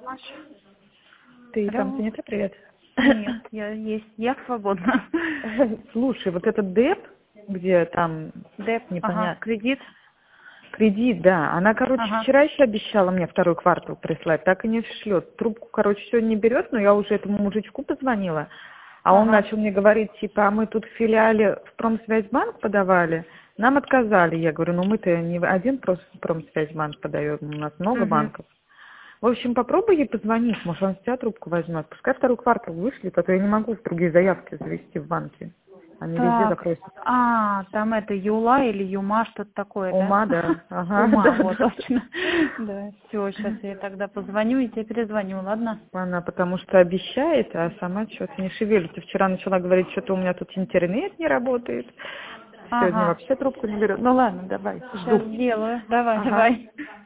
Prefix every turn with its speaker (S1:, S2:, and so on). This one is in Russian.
S1: Маша.
S2: Ты
S1: Алло.
S2: там занята? Привет.
S1: Нет, я свободна.
S2: Слушай, вот этот ДЭП, где там
S1: Деп, ага,
S2: непонятно.
S1: кредит.
S2: Кредит, да. Она, короче,
S1: Ага.
S2: вчера еще обещала мне второй квартал прислать, так и не шлет. Трубку, короче, сегодня не берет, но я уже этому мужичку позвонила. А он
S1: Ага.
S2: начал мне говорить, типа, а мы тут в филиале в Промсвязьбанк подавали, нам отказали. Я говорю, ну мы-то не один просто Промсвязьбанк подаем, у нас много
S1: Угу.
S2: банков. В общем, попробуй ей позвонить, может, он с тебя трубку возьмет. Пускай второй квартал вышлет, а то я не могу другие заявки завести в банке. Они везде
S1: Так,
S2: запросят.
S1: там это Юла или Юма, что-то такое, да?
S2: Ума, да. Ага,
S1: Ума,
S2: да,
S1: вот,
S2: да.
S1: точно. Да, все, сейчас я тогда позвоню и тебе перезвоню, ладно?
S2: Она потому что обещает, а сама что-то не шевелится. Вчера начала говорить, что-то у меня тут интернет не работает. Сегодня
S1: Ага,
S2: вообще трубку не берет. Ну ладно, давай,
S1: сейчас
S2: жду.
S1: сделаю. Давай,
S2: Ага.
S1: давай.